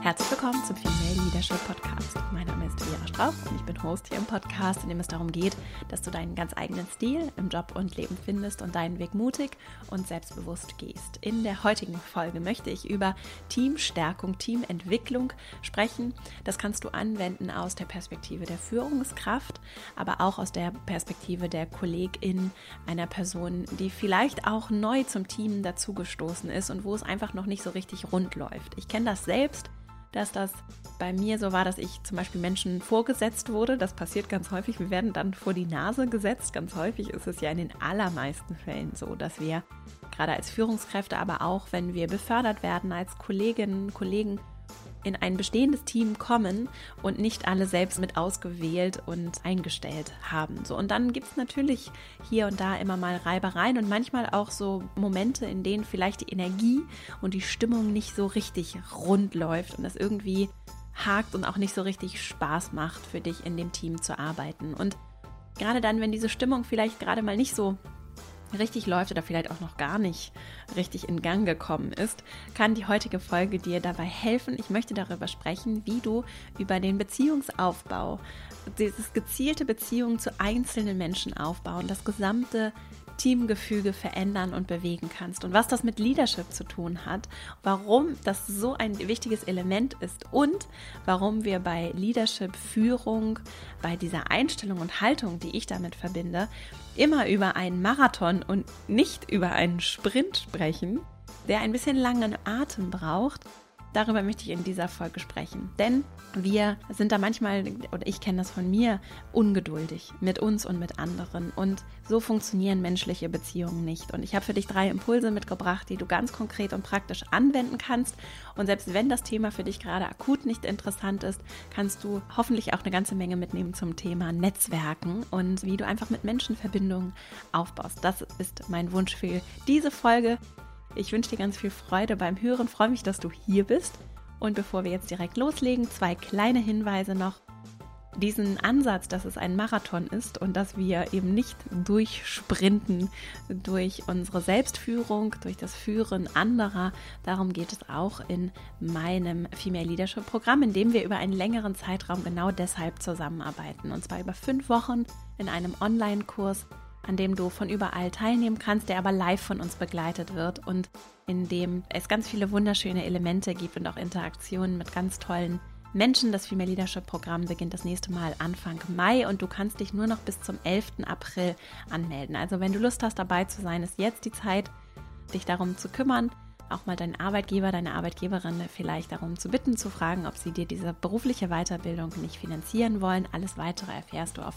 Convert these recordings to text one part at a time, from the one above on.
Herzlich willkommen zum Female Leadership Podcast. Mein Name ist Vera Strauch und ich bin Host hier im Podcast, in dem es darum geht, dass du deinen ganz eigenen Stil im Job und Leben findest und deinen Weg mutig und selbstbewusst gehst. In der heutigen Folge möchte ich über Teamstärkung, Teamentwicklung sprechen. Das kannst du anwenden aus der Perspektive der Führungskraft, aber auch aus der Perspektive der Kollegin, einer Person, die vielleicht auch neu zum Team dazugestoßen ist und wo es einfach noch nicht so richtig rund läuft. Ich kenne das selbst, dass das bei mir so war, dass ich zum Beispiel Menschen vorgesetzt wurde. Das passiert ganz häufig. Wir werden dann vor die Nase gesetzt. Ganz häufig ist es ja in den allermeisten Fällen so, dass wir gerade als Führungskräfte, aber auch wenn wir befördert werden als Kolleginnen, Kollegen, in ein bestehendes Team kommen und nicht alle selbst mit ausgewählt und eingestellt haben. So, und dann gibt es natürlich hier und da immer mal Reibereien und manchmal auch so Momente, in denen vielleicht die Energie und die Stimmung nicht so richtig rund läuft und das irgendwie hakt und auch nicht so richtig Spaß macht für dich, in dem Team zu arbeiten. Und gerade dann, wenn diese Stimmung vielleicht gerade mal nicht so richtig läuft oder vielleicht auch noch gar nicht richtig in Gang gekommen ist, kann die heutige Folge dir dabei helfen. Ich möchte darüber sprechen, wie du über den Beziehungsaufbau, dieses gezielte Beziehungen zu einzelnen Menschen aufbauen, das gesamte Teamgefüge verändern und bewegen kannst und was das mit Leadership zu tun hat, warum das so ein wichtiges Element ist und warum wir bei Leadership, Führung, bei dieser Einstellung und Haltung, die ich damit verbinde, immer über einen Marathon und nicht über einen Sprint sprechen, der ein bisschen langen Atem braucht. Darüber möchte ich in dieser Folge sprechen, denn wir sind da manchmal, oder ich kenne das von mir, ungeduldig mit uns und mit anderen und so funktionieren menschliche Beziehungen nicht. Und ich habe für dich 3 Impulse mitgebracht, die du ganz konkret und praktisch anwenden kannst und selbst wenn das Thema für dich gerade akut nicht interessant ist, kannst du hoffentlich auch eine ganze Menge mitnehmen zum Thema Netzwerken und wie du einfach mit Menschen Verbindungen aufbaust. Das ist mein Wunsch für diese Folge. Ich wünsche dir ganz viel Freude beim Hören, freue mich, dass du hier bist. Und bevor wir jetzt direkt loslegen, 2 kleine Hinweise noch. Diesen Ansatz, dass es ein Marathon ist und dass wir eben nicht durchsprinten durch unsere Selbstführung, durch das Führen anderer, darum geht es auch in meinem Female Leadership Programm, in dem wir über einen längeren Zeitraum genau deshalb zusammenarbeiten. Und zwar über 5 Wochen in einem Online-Kurs, an dem du von überall teilnehmen kannst, der aber live von uns begleitet wird und in dem es ganz viele wunderschöne Elemente gibt und auch Interaktionen mit ganz tollen Menschen. Das Female Leadership Programm beginnt das nächste Mal Anfang Mai und du kannst dich nur noch bis zum 11. April anmelden. Also wenn du Lust hast, dabei zu sein, ist jetzt die Zeit, dich darum zu kümmern, auch mal deinen Arbeitgeber, deine Arbeitgeberin vielleicht darum zu bitten, zu fragen, ob sie dir diese berufliche Weiterbildung nicht finanzieren wollen. Alles Weitere erfährst du auf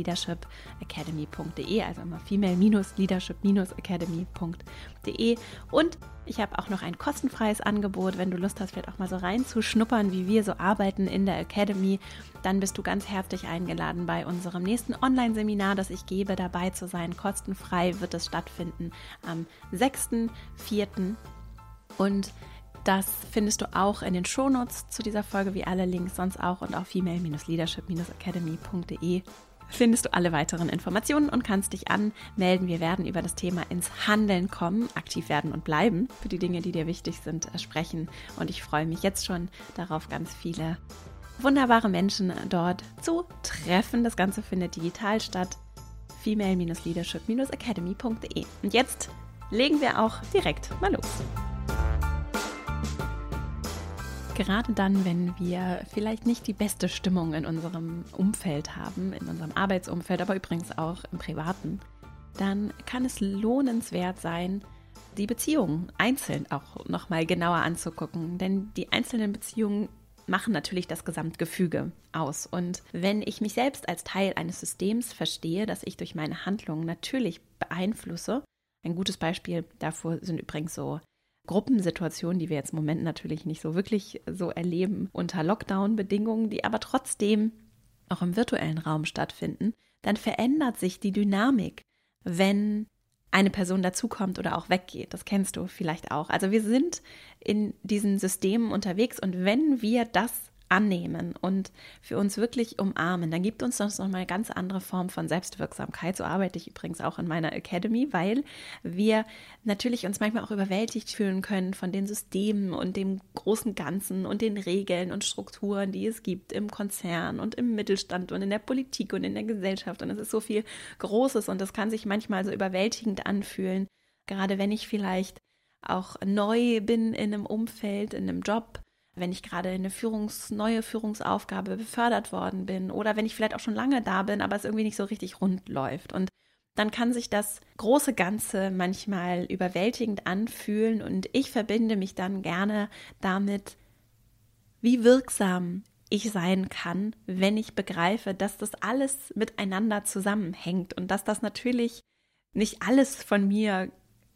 femaleleadershipacademy.de, also immer female-leadership-academy.de. Und ich habe auch noch ein kostenfreies Angebot, wenn du Lust hast, vielleicht auch mal so reinzuschnuppern, wie wir so arbeiten in der Academy, dann bist du ganz herzlich eingeladen, bei unserem nächsten Online-Seminar, das ich gebe, dabei zu sein. Kostenfrei wird es stattfinden am 6.4. Und das findest du auch in den Shownotes zu dieser Folge, wie alle Links sonst auch, und auf female-leadership-academy.de findest du alle weiteren Informationen und kannst dich anmelden. Wir werden über das Thema ins Handeln kommen, aktiv werden und bleiben, für die Dinge, die dir wichtig sind, sprechen. Und ich freue mich jetzt schon darauf, ganz viele wunderbare Menschen dort zu treffen. Das Ganze findet digital statt. female-leadership-academy.de. Und jetzt legen wir auch direkt mal los. Gerade dann, wenn wir vielleicht nicht die beste Stimmung in unserem Umfeld haben, in unserem Arbeitsumfeld, aber übrigens auch im Privaten, dann kann es lohnenswert sein, die Beziehungen einzeln auch nochmal genauer anzugucken. Denn die einzelnen Beziehungen machen natürlich das Gesamtgefüge aus. Und wenn ich mich selbst als Teil eines Systems verstehe, das ich durch meine Handlungen natürlich beeinflusse, ein gutes Beispiel davor sind übrigens so Gruppensituationen, die wir jetzt im Moment natürlich nicht so wirklich so erleben, unter Lockdown-Bedingungen, die aber trotzdem auch im virtuellen Raum stattfinden, dann verändert sich die Dynamik, wenn eine Person dazukommt oder auch weggeht. Das kennst du vielleicht auch. Also wir sind in diesen Systemen unterwegs und wenn wir das annehmen und für uns wirklich umarmen, dann gibt uns das nochmal eine ganz andere Form von Selbstwirksamkeit. So arbeite ich übrigens auch in meiner Academy, weil wir natürlich uns manchmal auch überwältigt fühlen können von den Systemen und dem großen Ganzen und den Regeln und Strukturen, die es gibt im Konzern und im Mittelstand und in der Politik und in der Gesellschaft. Und es ist so viel Großes und das kann sich manchmal so überwältigend anfühlen, gerade wenn ich vielleicht auch neu bin in einem Umfeld, in einem Job, wenn ich gerade in eine neue Führungsaufgabe befördert worden bin oder wenn ich vielleicht auch schon lange da bin, aber es irgendwie nicht so richtig rund läuft. Und dann kann sich das große Ganze manchmal überwältigend anfühlen und ich verbinde mich dann gerne damit, wie wirksam ich sein kann, wenn ich begreife, dass das alles miteinander zusammenhängt und dass das natürlich nicht alles von mir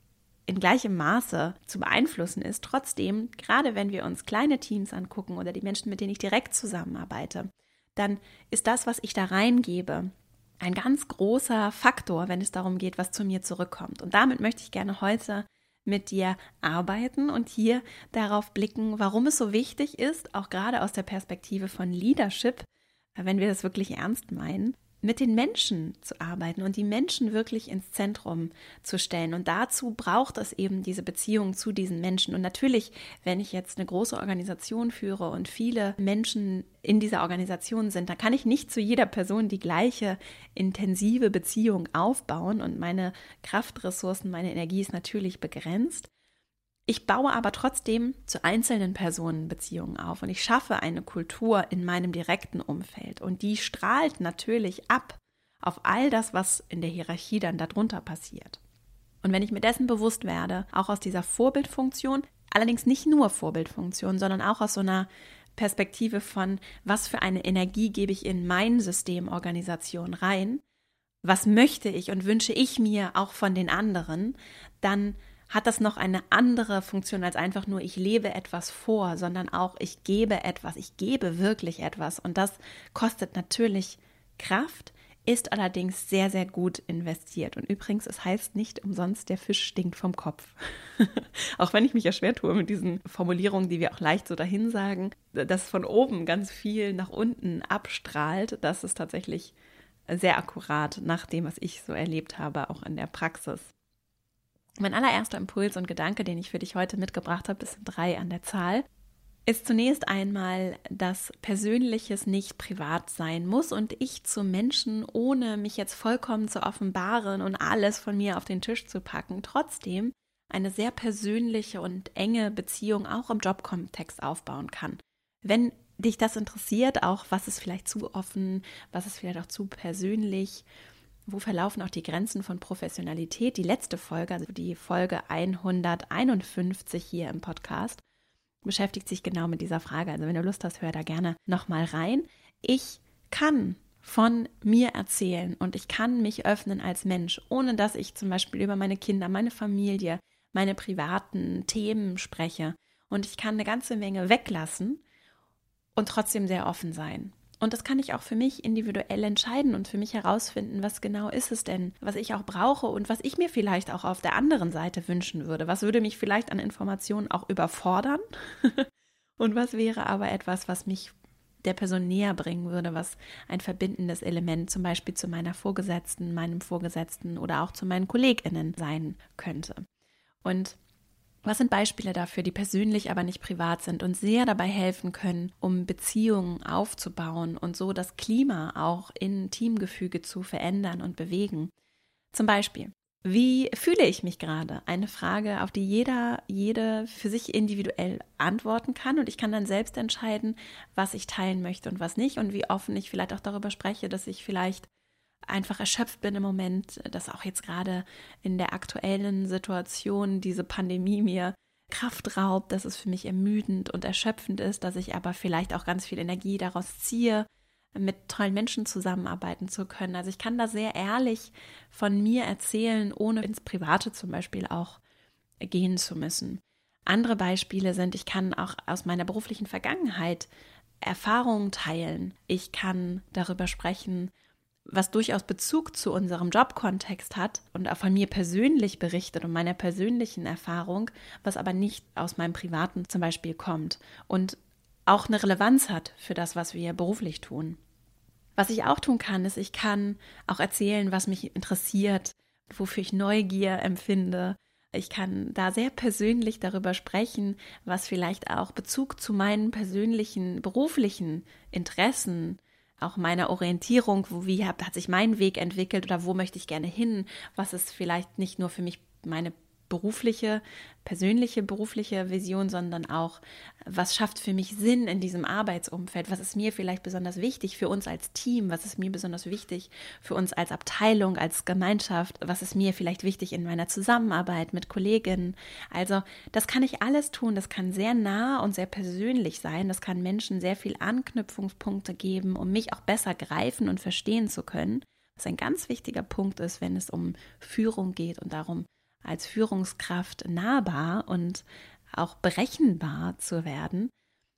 in gleichem Maße zu beeinflussen ist. Trotzdem, gerade wenn wir uns kleine Teams angucken oder die Menschen, mit denen ich direkt zusammenarbeite, dann ist das, was ich da reingebe, ein ganz großer Faktor, wenn es darum geht, was zu mir zurückkommt. Und damit möchte ich gerne heute mit dir arbeiten und hier darauf blicken, warum es so wichtig ist, auch gerade aus der Perspektive von Leadership, wenn wir das wirklich ernst meinen, mit den Menschen zu arbeiten und die Menschen wirklich ins Zentrum zu stellen. Und dazu braucht es eben diese Beziehung zu diesen Menschen. Und natürlich, wenn ich jetzt eine große Organisation führe und viele Menschen in dieser Organisation sind, dann kann ich nicht zu jeder Person die gleiche intensive Beziehung aufbauen. Und meine Kraftressourcen, meine Energie ist natürlich begrenzt. Ich baue aber trotzdem zu einzelnen Personen Beziehungen auf und ich schaffe eine Kultur in meinem direkten Umfeld und die strahlt natürlich ab auf all das, was in der Hierarchie dann darunter passiert. Und wenn ich mir dessen bewusst werde, auch aus dieser Vorbildfunktion, allerdings nicht nur Vorbildfunktion, sondern auch aus so einer Perspektive von, was für eine Energie gebe ich in mein System Organisation rein, was möchte ich und wünsche ich mir auch von den anderen, dann hat das noch eine andere Funktion als einfach nur, ich lebe etwas vor, sondern auch, ich gebe etwas, ich gebe wirklich etwas. Und das kostet natürlich Kraft, ist allerdings sehr, sehr gut investiert. Und übrigens, es heißt nicht umsonst, der Fisch stinkt vom Kopf. Auch wenn ich mich ja schwer tue mit diesen Formulierungen, die wir auch leicht so dahin sagen, dass von oben ganz viel nach unten abstrahlt, das ist tatsächlich sehr akkurat nach dem, was ich so erlebt habe, auch in der Praxis. Mein allererster Impuls und Gedanke, den ich für dich heute mitgebracht habe, es sind 3 an der Zahl, ist zunächst einmal, dass Persönliches nicht privat sein muss und ich zu Menschen, ohne mich jetzt vollkommen zu offenbaren und alles von mir auf den Tisch zu packen, trotzdem eine sehr persönliche und enge Beziehung auch im Jobkontext aufbauen kann. Wenn dich das interessiert, auch was ist vielleicht zu offen, was ist vielleicht auch zu persönlich, wo verlaufen auch die Grenzen von Professionalität? Die letzte Folge, also die Folge 151 hier im Podcast, beschäftigt sich genau mit dieser Frage. Also wenn du Lust hast, hör da gerne nochmal rein. Ich kann von mir erzählen und ich kann mich öffnen als Mensch, ohne dass ich zum Beispiel über meine Kinder, meine Familie, meine privaten Themen spreche. Und ich kann eine ganze Menge weglassen und trotzdem sehr offen sein. Und das kann ich auch für mich individuell entscheiden und für mich herausfinden, was genau ist es denn, was ich auch brauche und was ich mir vielleicht auch auf der anderen Seite wünschen würde. Was würde mich vielleicht an Informationen auch überfordern und was wäre aber etwas, was mich der Person näher bringen würde, was ein verbindendes Element zum Beispiel zu meiner Vorgesetzten, meinem Vorgesetzten oder auch zu meinen KollegInnen sein könnte. Und was sind Beispiele dafür, die persönlich, aber nicht privat sind und sehr dabei helfen können, um Beziehungen aufzubauen und so das Klima auch in Teamgefüge zu verändern und bewegen? Zum Beispiel, wie fühle ich mich gerade? Eine Frage, auf die jede für sich individuell antworten kann und ich kann dann selbst entscheiden, was ich teilen möchte und was nicht und wie offen ich vielleicht auch darüber spreche, dass ich vielleicht einfach erschöpft bin im Moment, dass auch jetzt gerade in der aktuellen Situation diese Pandemie mir Kraft raubt, dass es für mich ermüdend und erschöpfend ist, dass ich aber vielleicht auch ganz viel Energie daraus ziehe, mit tollen Menschen zusammenarbeiten zu können. Also ich kann da sehr ehrlich von mir erzählen, ohne ins Private zum Beispiel auch gehen zu müssen. Andere Beispiele sind, ich kann auch aus meiner beruflichen Vergangenheit Erfahrungen teilen. Ich kann darüber sprechen, was durchaus Bezug zu unserem Jobkontext hat und auch von mir persönlich berichtet und meiner persönlichen Erfahrung, was aber nicht aus meinem Privaten zum Beispiel kommt. Und auch eine Relevanz hat für das, was wir beruflich tun. Was ich auch tun kann, ist, ich kann auch erzählen, was mich interessiert, wofür ich Neugier empfinde. Ich kann da sehr persönlich darüber sprechen, was vielleicht auch Bezug zu meinen persönlichen beruflichen Interessen, auch meiner Orientierung, wie hat sich mein Weg entwickelt oder wo möchte ich gerne hin, was ist vielleicht nicht nur für mich meine persönliche berufliche Vision, sondern auch, was schafft für mich Sinn in diesem Arbeitsumfeld, was ist mir vielleicht besonders wichtig für uns als Team, was ist mir besonders wichtig für uns als Abteilung, als Gemeinschaft, was ist mir vielleicht wichtig in meiner Zusammenarbeit mit Kolleginnen. Also das kann ich alles tun, das kann sehr nah und sehr persönlich sein, das kann Menschen sehr viel Anknüpfungspunkte geben, um mich auch besser greifen und verstehen zu können, was ein ganz wichtiger Punkt ist, wenn es um Führung geht und darum, als Führungskraft nahbar und auch berechenbar zu werden,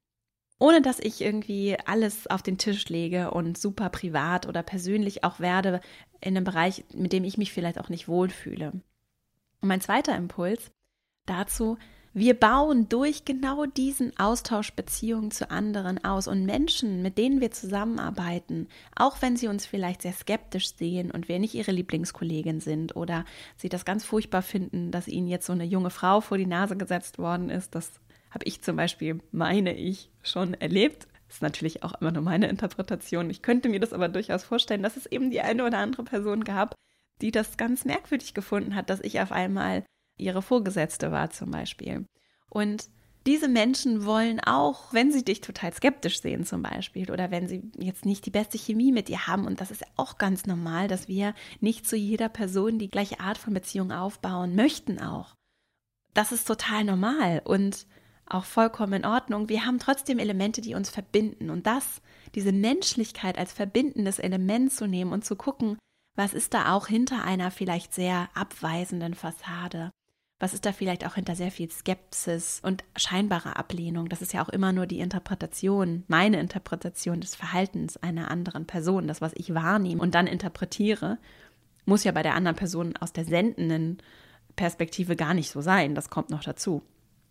ohne dass ich irgendwie alles auf den Tisch lege und super privat oder persönlich auch werde in einem Bereich, mit dem ich mich vielleicht auch nicht wohlfühle. Und mein zweiter Impuls dazu: Wir bauen durch genau diesen Austausch Beziehungen zu anderen aus und Menschen, mit denen wir zusammenarbeiten, auch wenn sie uns vielleicht sehr skeptisch sehen und wir nicht ihre Lieblingskollegin sind oder sie das ganz furchtbar finden, dass ihnen jetzt so eine junge Frau vor die Nase gesetzt worden ist. Das habe ich zum Beispiel, meine ich, schon erlebt. Das ist natürlich auch immer nur meine Interpretation. Ich könnte mir das aber durchaus vorstellen, dass es eben die eine oder andere Person gab, die das ganz merkwürdig gefunden hat, dass ich auf einmal ihre Vorgesetzte war zum Beispiel. Und diese Menschen wollen auch, wenn sie dich total skeptisch sehen zum Beispiel oder wenn sie jetzt nicht die beste Chemie mit dir haben, und das ist auch ganz normal, dass wir nicht zu jeder Person die gleiche Art von Beziehung aufbauen möchten auch. Das ist total normal und auch vollkommen in Ordnung. Wir haben trotzdem Elemente, die uns verbinden, und diese Menschlichkeit als verbindendes Element zu nehmen und zu gucken, was ist da auch hinter einer vielleicht sehr abweisenden Fassade? Was ist da vielleicht auch hinter sehr viel Skepsis und scheinbarer Ablehnung? Das ist ja auch immer nur die Interpretation, meine Interpretation des Verhaltens einer anderen Person, das, was ich wahrnehme und dann interpretiere, muss ja bei der anderen Person aus der sendenden Perspektive gar nicht so sein. Das kommt noch dazu.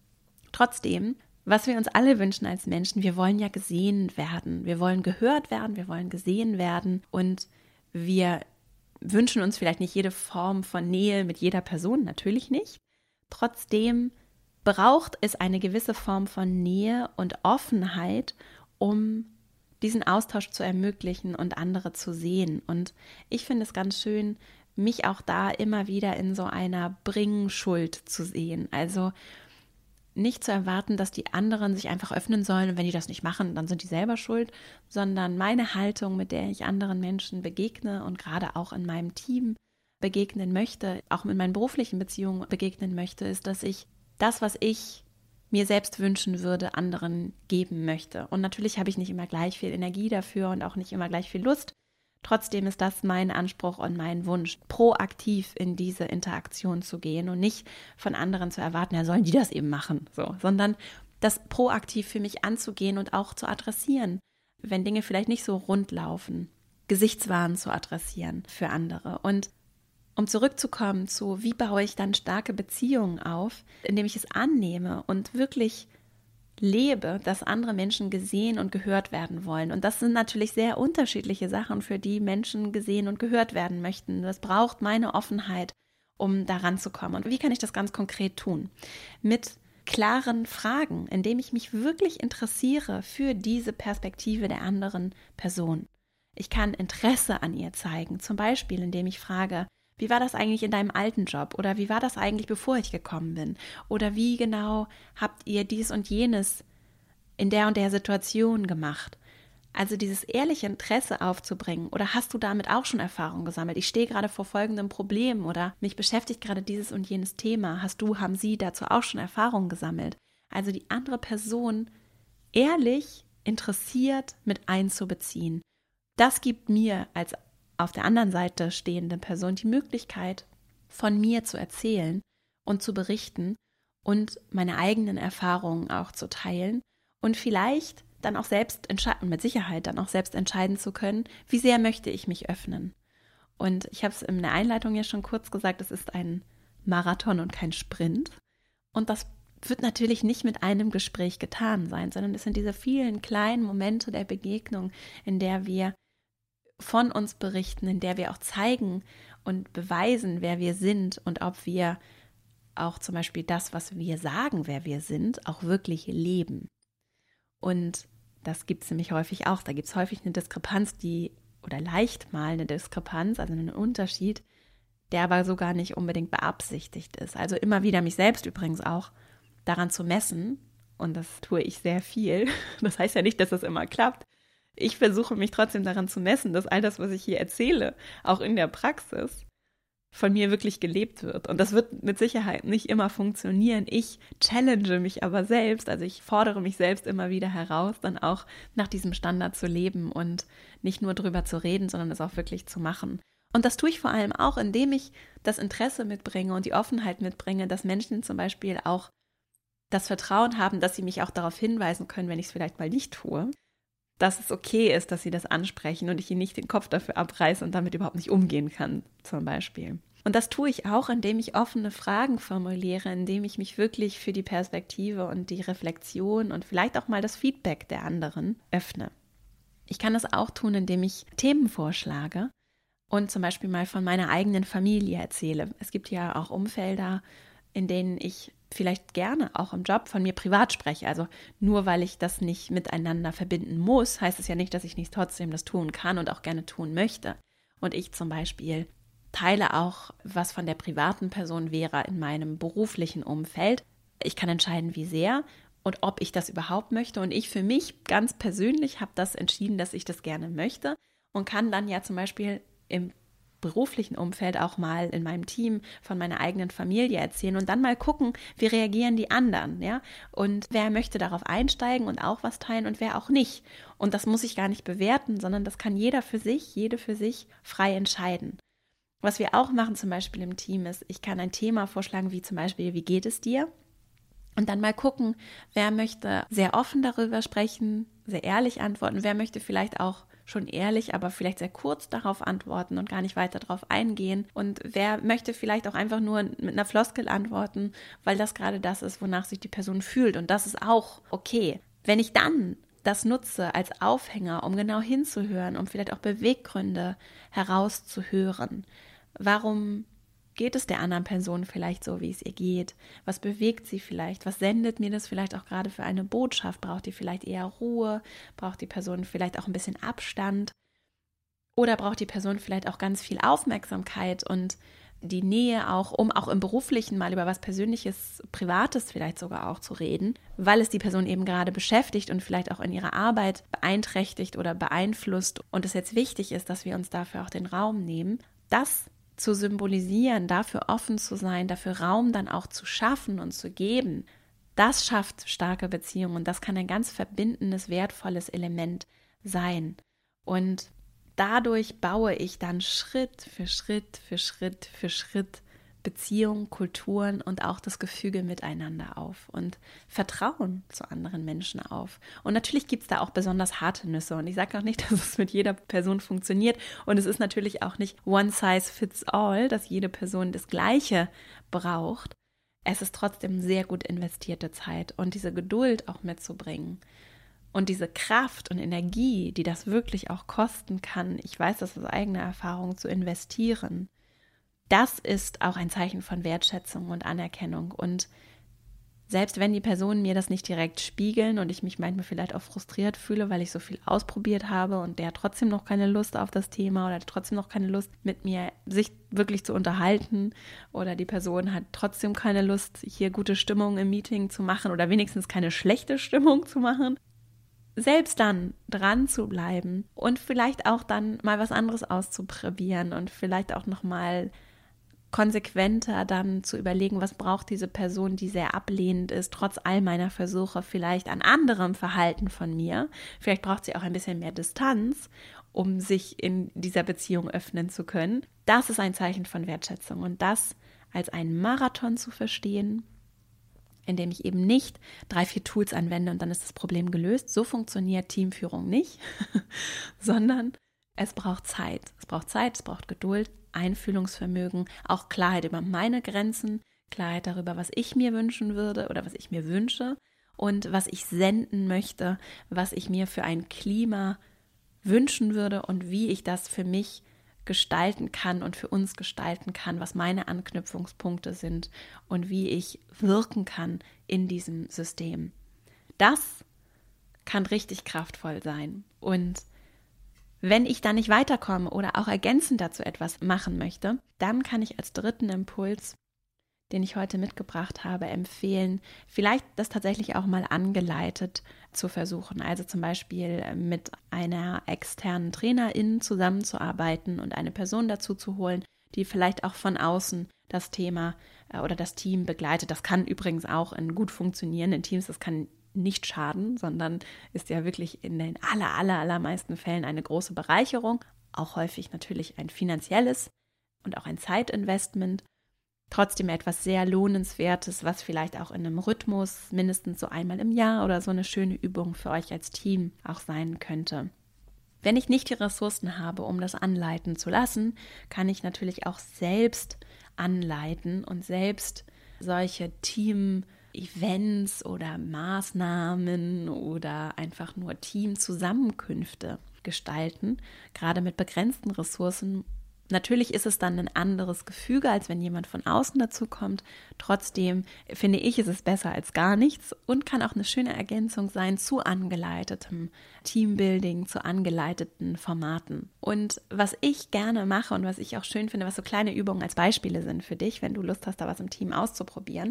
Trotzdem, was wir uns alle wünschen als Menschen, wir wollen ja gesehen werden, wir wollen gehört werden, wir wollen gesehen werden, und wir wünschen uns vielleicht nicht jede Form von Nähe mit jeder Person, natürlich nicht. Trotzdem braucht es eine gewisse Form von Nähe und Offenheit, um diesen Austausch zu ermöglichen und andere zu sehen. Und ich finde es ganz schön, mich auch da immer wieder in so einer Bringschuld zu sehen. Also nicht zu erwarten, dass die anderen sich einfach öffnen sollen, und wenn die das nicht machen, dann sind die selber schuld, sondern meine Haltung, mit der ich anderen Menschen begegne und gerade auch in meinem Team begegnen möchte, auch in meinen beruflichen Beziehungen begegnen möchte, ist, dass ich das, was ich mir selbst wünschen würde, anderen geben möchte. Und natürlich habe ich nicht immer gleich viel Energie dafür und auch nicht immer gleich viel Lust. Trotzdem ist das mein Anspruch und mein Wunsch, proaktiv in diese Interaktion zu gehen und nicht von anderen zu erwarten, ja, sollen die das eben machen, so, sondern das proaktiv für mich anzugehen und auch zu adressieren, wenn Dinge vielleicht nicht so rund laufen, Gesichtswahn zu adressieren für andere. Und um zurückzukommen zu, wie baue ich dann starke Beziehungen auf, indem ich es annehme und wirklich lebe, dass andere Menschen gesehen und gehört werden wollen. Und das sind natürlich sehr unterschiedliche Sachen, für die Menschen gesehen und gehört werden möchten. Das braucht meine Offenheit, um daran zu kommen. Und wie kann ich das ganz konkret tun? Mit klaren Fragen, indem ich mich wirklich interessiere für diese Perspektive der anderen Person. Ich kann Interesse an ihr zeigen, zum Beispiel indem ich frage, wie war das eigentlich in deinem alten Job? Oder wie war das eigentlich, bevor ich gekommen bin? Oder wie genau habt ihr dies und jenes in der und der Situation gemacht? Also dieses ehrliche Interesse aufzubringen. Oder hast du damit auch schon Erfahrung gesammelt? Ich stehe gerade vor folgendem Problem oder mich beschäftigt gerade dieses und jenes Thema. Haben Sie dazu auch schon Erfahrung gesammelt? Also die andere Person ehrlich interessiert mit einzubeziehen. Das gibt mir als auf der anderen Seite stehende Person die Möglichkeit, von mir zu erzählen und zu berichten und meine eigenen Erfahrungen auch zu teilen und vielleicht dann auch selbst entscheiden, mit Sicherheit dann auch selbst entscheiden zu können, wie sehr möchte ich mich öffnen. Und ich habe es in der Einleitung ja schon kurz gesagt, es ist ein Marathon und kein Sprint. Und das wird natürlich nicht mit einem Gespräch getan sein, sondern es sind diese vielen kleinen Momente der Begegnung, in der wir von uns berichten, in der wir auch zeigen und beweisen, wer wir sind und ob wir auch zum Beispiel das, was wir sagen, wer wir sind, auch wirklich leben. Und das gibt es nämlich häufig auch. Da gibt es häufig eine Diskrepanz, oder leicht mal eine Diskrepanz, also einen Unterschied, der aber so gar nicht unbedingt beabsichtigt ist. Also immer wieder mich selbst übrigens auch daran zu messen, und das tue ich sehr viel. Das heißt ja nicht, dass das immer klappt. Ich versuche mich trotzdem daran zu messen, dass all das, was ich hier erzähle, auch in der Praxis von mir wirklich gelebt wird. Und das wird mit Sicherheit nicht immer funktionieren. Ich challenge mich aber selbst, also ich fordere mich selbst immer wieder heraus, dann auch nach diesem Standard zu leben und nicht nur drüber zu reden, sondern es auch wirklich zu machen. Und das tue ich vor allem auch, indem ich das Interesse mitbringe und die Offenheit mitbringe, dass Menschen zum Beispiel auch das Vertrauen haben, dass sie mich auch darauf hinweisen können, wenn ich es vielleicht mal nicht tue, dass es okay ist, dass sie das ansprechen und ich ihnen nicht den Kopf dafür abreiße und damit überhaupt nicht umgehen kann, zum Beispiel. Und das tue ich auch, indem ich offene Fragen formuliere, indem ich mich wirklich für die Perspektive und die Reflexion und vielleicht auch mal das Feedback der anderen öffne. Ich kann das auch tun, indem ich Themen vorschlage und zum Beispiel mal von meiner eigenen Familie erzähle. Es gibt ja auch Umfelder, in denen ich vielleicht gerne auch im Job von mir privat spreche. Also nur weil ich das nicht miteinander verbinden muss, heißt es ja nicht, dass ich nicht trotzdem das tun kann und auch gerne tun möchte. Und ich zum Beispiel teile auch, was von der privaten Person wäre in meinem beruflichen Umfeld. Ich kann entscheiden, wie sehr und ob ich das überhaupt möchte. Und ich für mich ganz persönlich habe das entschieden, dass ich das gerne möchte und kann dann ja zum Beispiel im beruflichen Umfeld auch mal in meinem Team von meiner eigenen Familie erzählen und dann mal gucken, wie reagieren die anderen, ja? Und wer möchte darauf einsteigen und auch was teilen und wer auch nicht. Und das muss ich gar nicht bewerten, sondern das kann jede für sich frei entscheiden. Was wir auch machen zum Beispiel im Team ist, ich kann ein Thema vorschlagen, wie zum Beispiel, wie geht es dir? Und dann mal gucken, wer möchte sehr offen darüber sprechen, sehr ehrlich antworten, wer möchte vielleicht auch schon ehrlich, aber vielleicht sehr kurz darauf antworten und gar nicht weiter darauf eingehen. Und wer möchte vielleicht auch einfach nur mit einer Floskel antworten, weil das gerade das ist, wonach sich die Person fühlt. Und das ist auch okay. Wenn ich dann das nutze als Aufhänger, um genau hinzuhören, um vielleicht auch Beweggründe herauszuhören, warum geht es der anderen Person vielleicht so, wie es ihr geht? Was bewegt sie vielleicht? Was sendet mir das vielleicht auch gerade für eine Botschaft? Braucht die vielleicht eher Ruhe? Braucht die Person vielleicht auch ein bisschen Abstand? Oder braucht die Person vielleicht auch ganz viel Aufmerksamkeit und die Nähe auch, um auch im Beruflichen mal über was Persönliches, Privates vielleicht sogar auch zu reden, weil es die Person eben gerade beschäftigt und vielleicht auch in ihrer Arbeit beeinträchtigt oder beeinflusst und es jetzt wichtig ist, dass wir uns dafür auch den Raum nehmen. Das zu symbolisieren, dafür offen zu sein, dafür Raum dann auch zu schaffen und zu geben, das schafft starke Beziehungen und das kann ein ganz verbindendes, wertvolles Element sein. Und dadurch baue ich dann Schritt für Schritt für Schritt für Schritt Beziehungen, Kulturen und auch das Gefüge miteinander auf und Vertrauen zu anderen Menschen auf. Und natürlich gibt es da auch besonders harte Nüsse und ich sage auch nicht, dass es mit jeder Person funktioniert und es ist natürlich auch nicht one size fits all, dass jede Person das Gleiche braucht. Es ist trotzdem sehr gut investierte Zeit und diese Geduld auch mitzubringen und diese Kraft und Energie, die das wirklich auch kosten kann, ich weiß das aus eigener Erfahrung, zu investieren. Das ist auch ein Zeichen von Wertschätzung und Anerkennung und selbst wenn die Personen mir das nicht direkt spiegeln und ich mich manchmal vielleicht auch frustriert fühle, weil ich so viel ausprobiert habe und der hat trotzdem noch keine Lust auf das Thema oder hat trotzdem noch keine Lust mit mir sich wirklich zu unterhalten oder die Person hat trotzdem keine Lust, hier gute Stimmung im Meeting zu machen oder wenigstens keine schlechte Stimmung zu machen, selbst dann dran zu bleiben und vielleicht auch dann mal was anderes auszuprobieren und vielleicht auch nochmal konsequenter dann zu überlegen, was braucht diese Person, die sehr ablehnend ist, trotz all meiner Versuche vielleicht an anderem Verhalten von mir. Vielleicht braucht sie auch ein bisschen mehr Distanz, um sich in dieser Beziehung öffnen zu können. Das ist ein Zeichen von Wertschätzung und das als einen Marathon zu verstehen, indem ich eben nicht 3-4 Tools anwende und dann ist das Problem gelöst. So funktioniert Teamführung nicht, sondern es braucht Zeit. Es braucht Zeit, es braucht Geduld, Einfühlungsvermögen, auch Klarheit über meine Grenzen, Klarheit darüber, was ich mir wünschen würde oder was ich mir wünsche und was ich senden möchte, was ich mir für ein Klima wünschen würde und wie ich das für mich gestalten kann und für uns gestalten kann, was meine Anknüpfungspunkte sind und wie ich wirken kann in diesem System. Das kann richtig kraftvoll sein. Und wenn ich da nicht weiterkomme oder auch ergänzend dazu etwas machen möchte, dann kann ich als dritten Impuls, den ich heute mitgebracht habe, empfehlen, vielleicht das tatsächlich auch mal angeleitet zu versuchen. Also zum Beispiel mit einer externen Trainerin zusammenzuarbeiten und eine Person dazu zu holen, die vielleicht auch von außen das Thema oder das Team begleitet. Das kann übrigens auch in gut funktionierenden Teams, das kann nicht schaden, sondern ist ja wirklich in den allermeisten Fällen eine große Bereicherung, auch häufig natürlich ein finanzielles und auch ein Zeitinvestment. Trotzdem etwas sehr Lohnenswertes, was vielleicht auch in einem Rhythmus mindestens so einmal im Jahr oder so eine schöne Übung für euch als Team auch sein könnte. Wenn ich nicht die Ressourcen habe, um das anleiten zu lassen, kann ich natürlich auch selbst anleiten und selbst solche Team-Events oder Maßnahmen oder einfach nur Teamzusammenkünfte gestalten, gerade mit begrenzten Ressourcen. Natürlich ist es dann ein anderes Gefüge, als wenn jemand von außen dazu kommt. Trotzdem finde ich, ist es besser als gar nichts und kann auch eine schöne Ergänzung sein zu angeleitetem Teambuilding, zu angeleiteten Formaten. Und was ich gerne mache und was ich auch schön finde, was so kleine Übungen als Beispiele sind für dich, wenn du Lust hast, da was im Team auszuprobieren.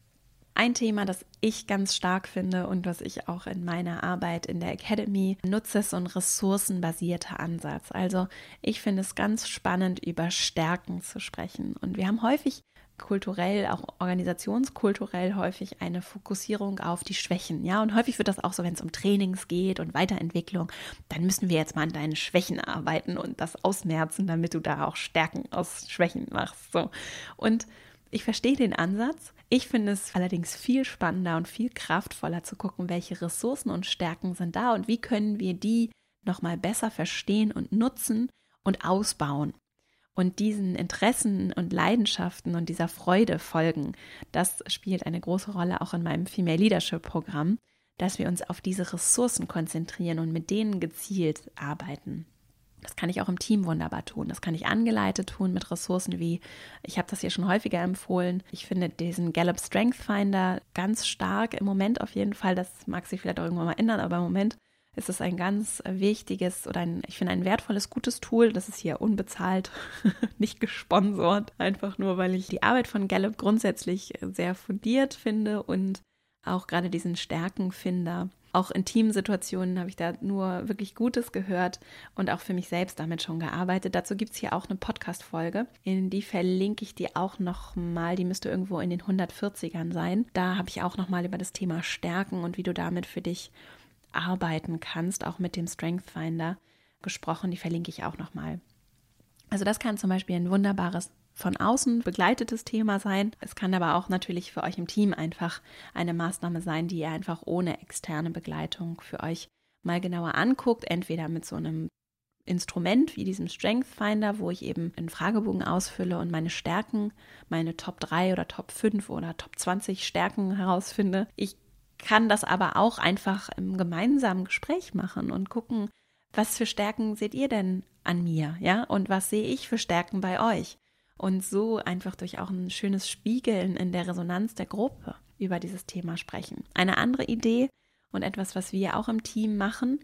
Ein Thema, das ich ganz stark finde und was ich auch in meiner Arbeit in der Academy nutze, ist so ein ressourcenbasierter Ansatz. Also ich finde es ganz spannend, über Stärken zu sprechen. Und wir haben häufig kulturell, auch organisationskulturell häufig eine Fokussierung auf die Schwächen. Ja, und häufig wird das auch so, wenn es um Trainings geht und Weiterentwicklung, dann müssen wir jetzt mal an deinen Schwächen arbeiten und das ausmerzen, damit du da auch Stärken aus Schwächen machst. So. Und ich verstehe den Ansatz. Ich finde es allerdings viel spannender und viel kraftvoller zu gucken, welche Ressourcen und Stärken sind da und wie können wir die nochmal besser verstehen und nutzen und ausbauen und diesen Interessen und Leidenschaften und dieser Freude folgen. Das spielt eine große Rolle auch in meinem Female Leadership Programm, dass wir uns auf diese Ressourcen konzentrieren und mit denen gezielt arbeiten. Das kann ich auch im Team wunderbar tun. Das kann ich angeleitet tun mit Ressourcen wie, ich habe das hier schon häufiger empfohlen, ich finde diesen Gallup Strength Finder ganz stark im Moment auf jeden Fall. Das mag sich vielleicht auch irgendwann mal ändern, aber im Moment ist es ein ganz wichtiges oder ich finde ein wertvolles, gutes Tool. Das ist hier unbezahlt, nicht gesponsert, einfach nur, weil ich die Arbeit von Gallup grundsätzlich sehr fundiert finde und auch gerade diesen Stärkenfinder. Auch in Teamsituationen habe ich da nur wirklich Gutes gehört und auch für mich selbst damit schon gearbeitet. Dazu gibt es hier auch eine Podcast-Folge, in die verlinke ich dir auch nochmal. Die müsste irgendwo in den 140ern sein. Da habe ich auch nochmal über das Thema Stärken und wie du damit für dich arbeiten kannst, auch mit dem Strength Finder gesprochen. Die verlinke ich auch nochmal. Also das kann zum Beispiel ein wunderbares von außen begleitetes Thema sein. Es kann aber auch natürlich für euch im Team einfach eine Maßnahme sein, die ihr einfach ohne externe Begleitung für euch mal genauer anguckt, entweder mit so einem Instrument wie diesem Strength Finder, wo ich eben einen Fragebogen ausfülle und meine Stärken, meine Top 3 oder Top 5 oder Top 20 Stärken herausfinde. Ich kann das aber auch einfach im gemeinsamen Gespräch machen und gucken, was für Stärken seht ihr denn an mir, ja? Und was sehe ich für Stärken bei euch? Und so einfach durch auch ein schönes Spiegeln in der Resonanz der Gruppe über dieses Thema sprechen. Eine andere Idee und etwas, was wir auch im Team machen,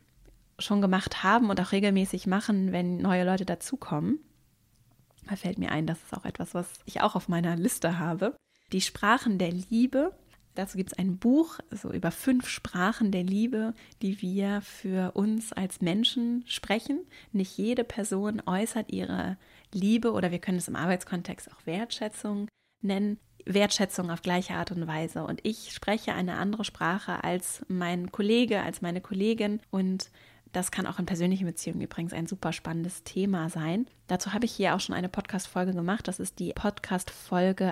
schon gemacht haben und auch regelmäßig machen, wenn neue Leute dazukommen. Da fällt mir ein, das ist auch etwas, was ich auch auf meiner Liste habe. Die Sprachen der Liebe. Dazu gibt es ein Buch, so über 5 Sprachen der Liebe, die wir für uns als Menschen sprechen. Nicht jede Person äußert ihre Liebe oder wir können es im Arbeitskontext auch Wertschätzung nennen. Wertschätzung auf gleiche Art und Weise. Und ich spreche eine andere Sprache als mein Kollege, als meine Kollegin und das kann auch in persönlichen Beziehungen übrigens ein super spannendes Thema sein. Dazu habe ich hier auch schon eine Podcast-Folge gemacht. Das ist die Podcast-Folge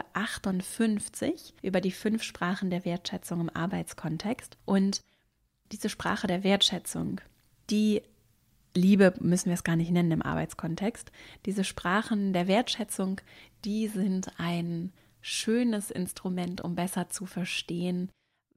58 über die 5 Sprachen der Wertschätzung im Arbeitskontext. Und diese Sprache der Wertschätzung, die Liebe müssen wir es gar nicht nennen im Arbeitskontext. Diese Sprachen der Wertschätzung, die sind ein schönes Instrument, um besser zu verstehen,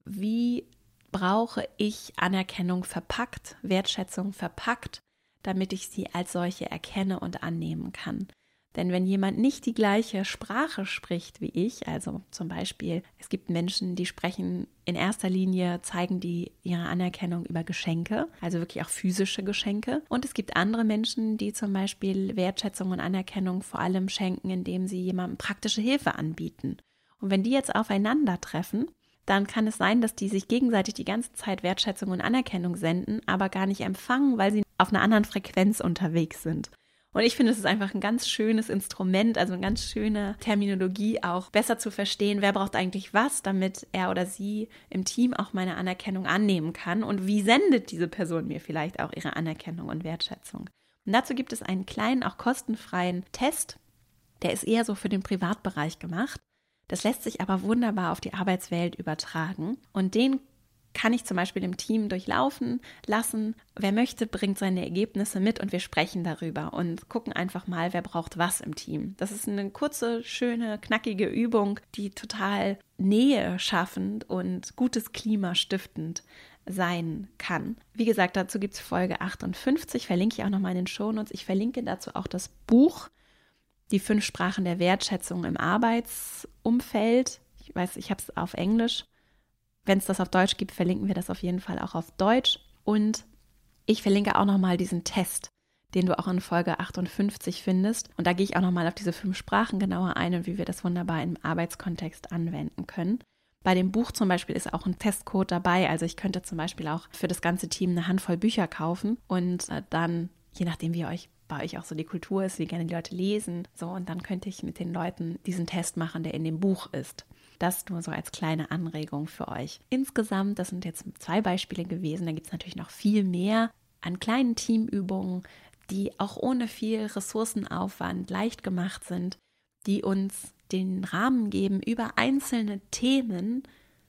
wie brauche ich Anerkennung verpackt, Wertschätzung verpackt, damit ich sie als solche erkenne und annehmen kann. Denn wenn jemand nicht die gleiche Sprache spricht wie ich, also zum Beispiel, es gibt Menschen, die sprechen in erster Linie, zeigen die ihre Anerkennung über Geschenke, also wirklich auch physische Geschenke. Und es gibt andere Menschen, die zum Beispiel Wertschätzung und Anerkennung vor allem schenken, indem sie jemandem praktische Hilfe anbieten. Und wenn die jetzt aufeinandertreffen, dann kann es sein, dass die sich gegenseitig die ganze Zeit Wertschätzung und Anerkennung senden, aber gar nicht empfangen, weil sie auf einer anderen Frequenz unterwegs sind. Und ich finde, es ist einfach ein ganz schönes Instrument, also eine ganz schöne Terminologie auch, besser zu verstehen, wer braucht eigentlich was, damit er oder sie im Team auch meine Anerkennung annehmen kann und wie sendet diese Person mir vielleicht auch ihre Anerkennung und Wertschätzung. Und dazu gibt es einen kleinen, auch kostenfreien Test, der ist eher so für den Privatbereich gemacht. Das lässt sich aber wunderbar auf die Arbeitswelt übertragen und den kann ich zum Beispiel im Team durchlaufen lassen. Wer möchte, bringt seine Ergebnisse mit und wir sprechen darüber und gucken einfach mal, wer braucht was im Team. Das ist eine kurze, schöne, knackige Übung, die total Nähe schaffend und gutes Klima stiftend sein kann. Wie gesagt, dazu gibt es Folge 58, verlinke ich auch nochmal in den Shownotes. Ich verlinke dazu auch das Buch Die 5 Sprachen der Wertschätzung im Arbeitsumfeld. Ich weiß, ich habe es auf Englisch. Wenn es das auf Deutsch gibt, verlinken wir das auf jeden Fall auch auf Deutsch. Und ich verlinke auch nochmal diesen Test, den du auch in Folge 58 findest. Und da gehe ich auch nochmal auf diese 5 Sprachen genauer ein und wie wir das wunderbar im Arbeitskontext anwenden können. Bei dem Buch zum Beispiel ist auch ein Testcode dabei. Also ich könnte zum Beispiel auch für das ganze Team eine Handvoll Bücher kaufen und dann, je nachdem wie bei euch auch so die Kultur ist, wie gerne die Leute lesen, so, und dann könnte ich mit den Leuten diesen Test machen, der in dem Buch ist. Das nur so als kleine Anregung für euch. Insgesamt, das sind jetzt 2 Beispiele gewesen, da gibt es natürlich noch viel mehr an kleinen Teamübungen, die auch ohne viel Ressourcenaufwand leicht gemacht sind, die uns den Rahmen geben, über einzelne Themen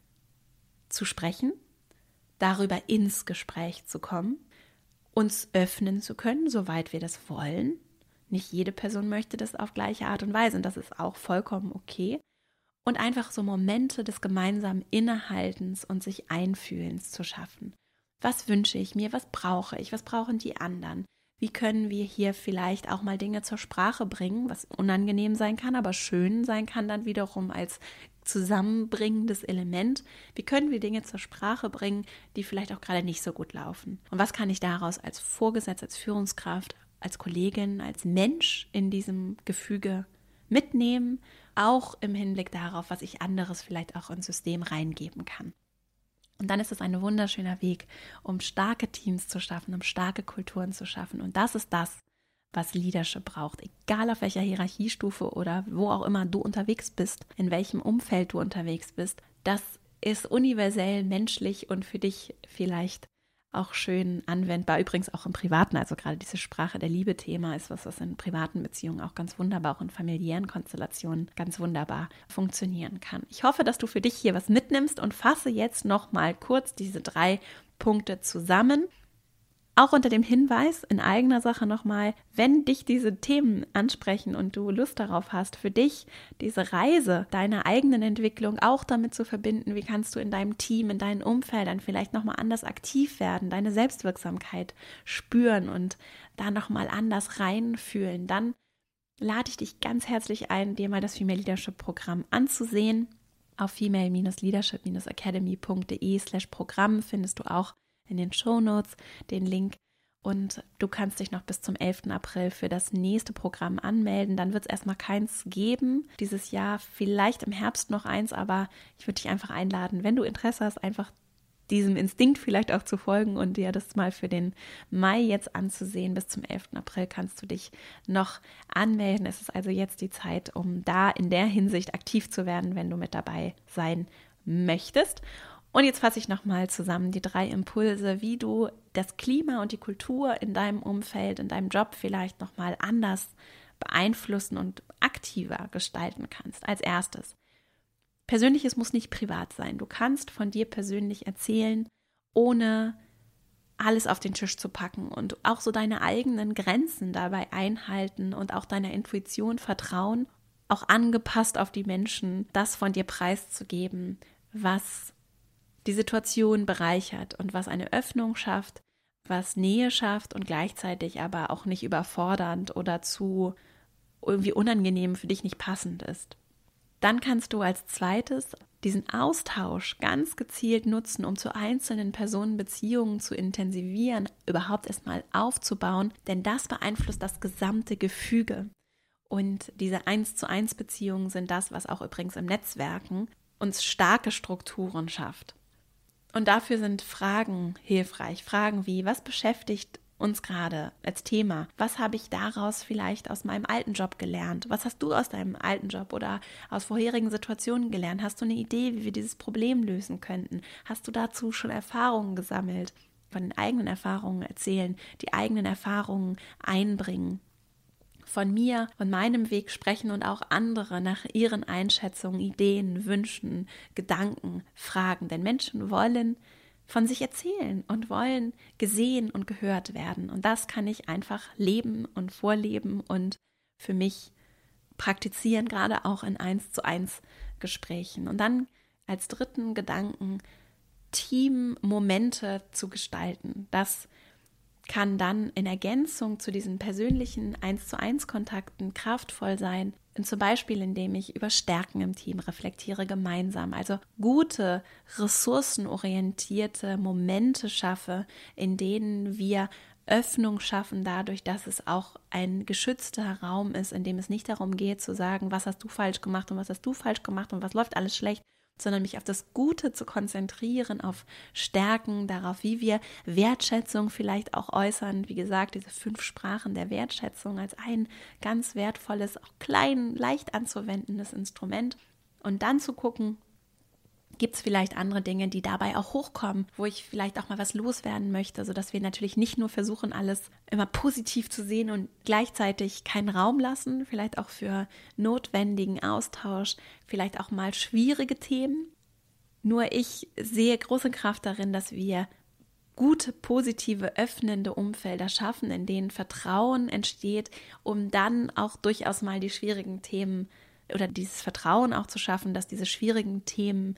zu sprechen, darüber ins Gespräch zu kommen, uns öffnen zu können, soweit wir das wollen. Nicht jede Person möchte das auf gleiche Art und Weise und das ist auch vollkommen okay. Und einfach so Momente des gemeinsamen Innehaltens und sich Einfühlens zu schaffen. Was wünsche ich mir? Was brauche ich? Was brauchen die anderen? Wie können wir hier vielleicht auch mal Dinge zur Sprache bringen, was unangenehm sein kann, aber schön sein kann dann wiederum als zusammenbringendes Element? Wie können wir Dinge zur Sprache bringen, die vielleicht auch gerade nicht so gut laufen? Und was kann ich daraus als Vorgesetzte, als Führungskraft, als Kollegin, als Mensch in diesem Gefüge mitnehmen? Auch im Hinblick darauf, was ich anderes vielleicht auch ins System reingeben kann. Und dann ist es ein wunderschöner Weg, um starke Teams zu schaffen, um starke Kulturen zu schaffen. Und das ist das, was Leadership braucht. Egal auf welcher Hierarchiestufe oder wo auch immer du unterwegs bist, in welchem Umfeld du unterwegs bist. Das ist universell menschlich und für dich vielleicht auch schön anwendbar, übrigens auch im Privaten, also gerade diese Sprache der Liebe-Thema ist was in privaten Beziehungen auch ganz wunderbar, auch in familiären Konstellationen ganz wunderbar funktionieren kann. Ich hoffe, dass du für dich hier was mitnimmst und fasse jetzt nochmal kurz diese 3 Punkte zusammen. Auch unter dem Hinweis in eigener Sache nochmal, wenn dich diese Themen ansprechen und du Lust darauf hast, für dich diese Reise deiner eigenen Entwicklung auch damit zu verbinden, wie kannst du in deinem Team, in deinen Umfeldern vielleicht nochmal anders aktiv werden, deine Selbstwirksamkeit spüren und da nochmal anders reinfühlen, dann lade ich dich ganz herzlich ein, dir mal das Female Leadership Programm anzusehen. Auf female-leadership-academy.de/Programm findest du auch in den Shownotes den Link und du kannst dich noch bis zum 11. April für das nächste Programm anmelden. Dann wird es erstmal keins geben dieses Jahr, vielleicht im Herbst noch eins, aber ich würde dich einfach einladen, wenn du Interesse hast, einfach diesem Instinkt vielleicht auch zu folgen und dir das mal für den Mai jetzt anzusehen. Bis zum 11. April kannst du dich noch anmelden. Es ist also jetzt die Zeit, um da in der Hinsicht aktiv zu werden, wenn du mit dabei sein möchtest. Und jetzt fasse ich nochmal zusammen die 3 Impulse, wie du das Klima und die Kultur in deinem Umfeld, in deinem Job vielleicht nochmal anders beeinflussen und aktiver gestalten kannst. Als erstes, Persönliches muss nicht privat sein. Du kannst von dir persönlich erzählen, ohne alles auf den Tisch zu packen und auch so deine eigenen Grenzen dabei einhalten und auch deiner Intuition vertrauen auch angepasst auf die Menschen, das von dir preiszugeben, was die Situation bereichert und was eine Öffnung schafft, was Nähe schafft und gleichzeitig aber auch nicht überfordernd oder zu irgendwie unangenehm für dich nicht passend ist. Dann kannst du als zweites diesen Austausch ganz gezielt nutzen, um zu einzelnen Personen Beziehungen zu intensivieren, überhaupt erstmal aufzubauen, denn das beeinflusst das gesamte Gefüge. Und diese 1:1 Beziehungen sind das, was auch übrigens im Netzwerken uns starke Strukturen schafft. Und dafür sind Fragen hilfreich. Fragen wie, was beschäftigt uns gerade als Thema? Was habe ich daraus vielleicht aus meinem alten Job gelernt? Was hast du aus deinem alten Job oder aus vorherigen Situationen gelernt? Hast du eine Idee, wie wir dieses Problem lösen könnten? Hast du dazu schon Erfahrungen gesammelt? Von den eigenen Erfahrungen erzählen, die eigenen Erfahrungen einbringen. Von mir und meinem Weg sprechen und auch andere nach ihren Einschätzungen, Ideen, Wünschen, Gedanken fragen. Denn Menschen wollen von sich erzählen und wollen gesehen und gehört werden. Und das kann ich einfach leben und vorleben und für mich praktizieren, gerade auch in 1:1 Gesprächen. Und dann als dritten Gedanken, Teammomente zu gestalten. Das kann dann in Ergänzung zu diesen persönlichen 1:1 Kontakten kraftvoll sein, zum Beispiel indem ich über Stärken im Team reflektiere gemeinsam, also gute, ressourcenorientierte Momente schaffe, in denen wir Öffnung schaffen dadurch, dass es auch ein geschützter Raum ist, in dem es nicht darum geht zu sagen, was hast du falsch gemacht und was hast du falsch gemacht und was läuft alles schlecht, sondern mich auf das Gute zu konzentrieren, auf Stärken, darauf, wie wir Wertschätzung vielleicht auch äußern. Wie gesagt, diese 5 Sprachen der Wertschätzung als ein ganz wertvolles, auch klein, leicht anzuwendendes Instrument. Und dann zu gucken, gibt es vielleicht andere Dinge, die dabei auch hochkommen, wo ich vielleicht auch mal was loswerden möchte, sodass wir natürlich nicht nur versuchen, alles immer positiv zu sehen und gleichzeitig keinen Raum lassen, vielleicht auch für notwendigen Austausch, vielleicht auch mal schwierige Themen. Nur ich sehe große Kraft darin, dass wir gute, positive, öffnende Umfelder schaffen, in denen Vertrauen entsteht, um dann auch durchaus mal die schwierigen Themen oder dieses Vertrauen auch zu schaffen, dass diese schwierigen Themen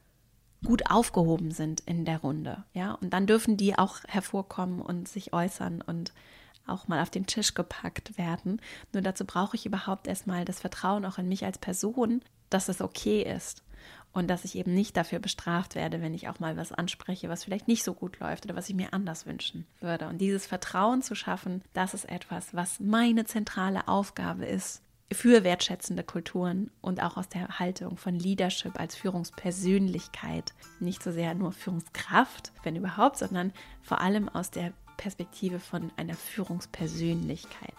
gut aufgehoben sind in der Runde, ja, und dann dürfen die auch hervorkommen und sich äußern und auch mal auf den Tisch gepackt werden. Nur dazu brauche ich überhaupt erstmal das Vertrauen auch in mich als Person, dass es okay ist und dass ich eben nicht dafür bestraft werde, wenn ich auch mal was anspreche, was vielleicht nicht so gut läuft oder was ich mir anders wünschen würde. Und dieses Vertrauen zu schaffen, das ist etwas, was meine zentrale Aufgabe ist, für wertschätzende Kulturen und auch aus der Haltung von Leadership als Führungspersönlichkeit, nicht so sehr nur Führungskraft, wenn überhaupt, sondern vor allem aus der Perspektive von einer Führungspersönlichkeit.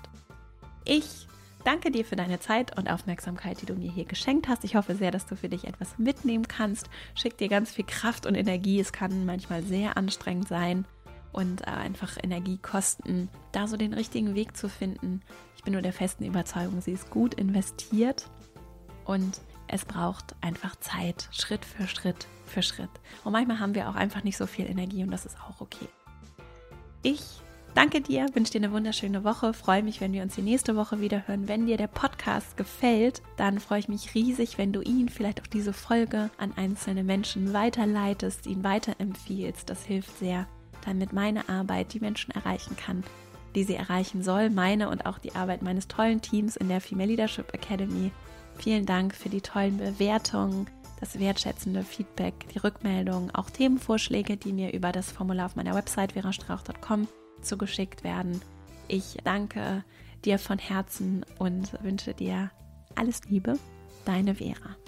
Ich danke dir für deine Zeit und Aufmerksamkeit, die du mir hier geschenkt hast. Ich hoffe sehr, dass du für dich etwas mitnehmen kannst. Schick dir ganz viel Kraft und Energie. Es kann manchmal sehr anstrengend sein und einfach Energie kosten, da so den richtigen Weg zu finden. Ich bin nur der festen Überzeugung, sie ist gut investiert und es braucht einfach Zeit, Schritt für Schritt für Schritt. Und manchmal haben wir auch einfach nicht so viel Energie und das ist auch okay. Ich danke dir, wünsche dir eine wunderschöne Woche, freue mich, wenn wir uns die nächste Woche wieder hören. Wenn dir der Podcast gefällt, dann freue ich mich riesig, wenn du ihn, vielleicht auch diese Folge, an einzelne Menschen weiterleitest, ihn weiterempfiehlst. Das hilft sehr, damit meine Arbeit die Menschen erreichen kann, die sie erreichen soll, meine und auch die Arbeit meines tollen Teams in der Female Leadership Academy. Vielen Dank für die tollen Bewertungen, das wertschätzende Feedback, die Rückmeldungen, auch Themenvorschläge, die mir über das Formular auf meiner Website verastrauch.com zugeschickt werden. Ich danke dir von Herzen und wünsche dir alles Liebe, deine Vera.